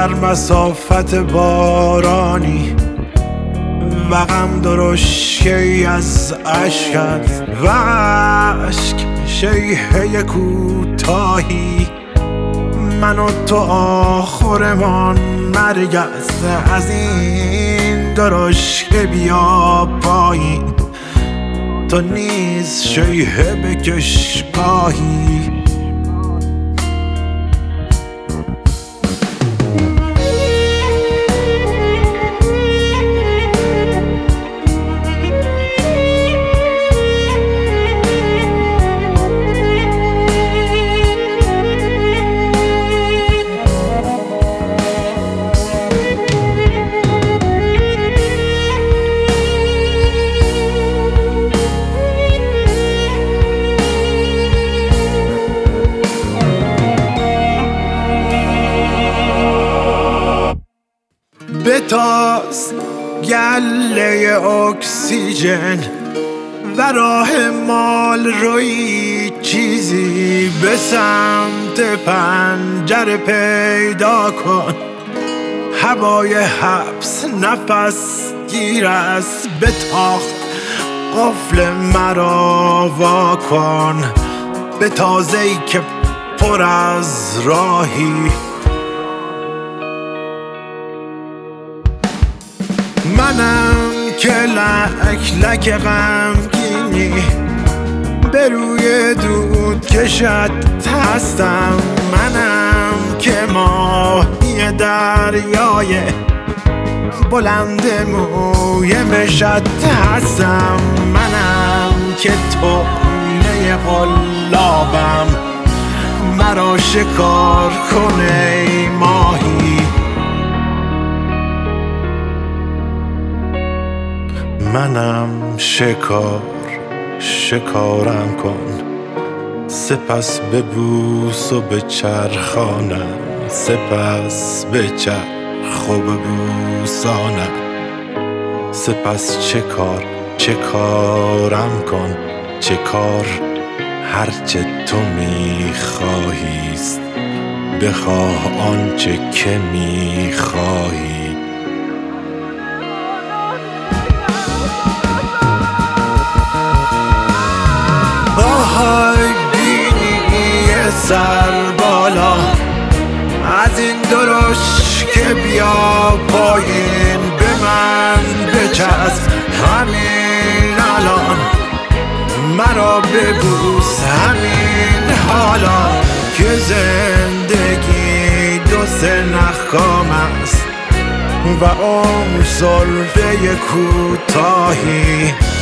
در مسافت بارانی و غم درشکی از عشقت و عشق شیهه کوتاهی، من و تو آخرمان مرگ است. از این درشکه بیا پایین، تو نیز شیهه بکش گاهی. بتاز گله اکسیژن و راه مال روی چیزی به سمت پنجره پیدا کن. هوای حبس نفس گیر است، به تاخت قفل مرا وا کن. به تازه‌ای که پر از راهی، منم که لک لک غمگینی به روی دود کشت هستم. منم که ماهی دریای بلند موی مشت هستم. منم که طعمه قلابم، مرا شکار کنه ای ماهی. منم شکارم کن، سپس ببوس و بچرخانم، سپس بچرخ و ببوسانم. سپس چه کارم کن، چه کار هرچه تو میخواهیست، بخواه آنچه که میخواهی. آهای بینی سر بالا، از این درشکه بیا پایین. به من بچسب همین الان، مرا ببوس همین حالا، که زندگی دو سه نخکام است و عمر سلفه کوتاهی.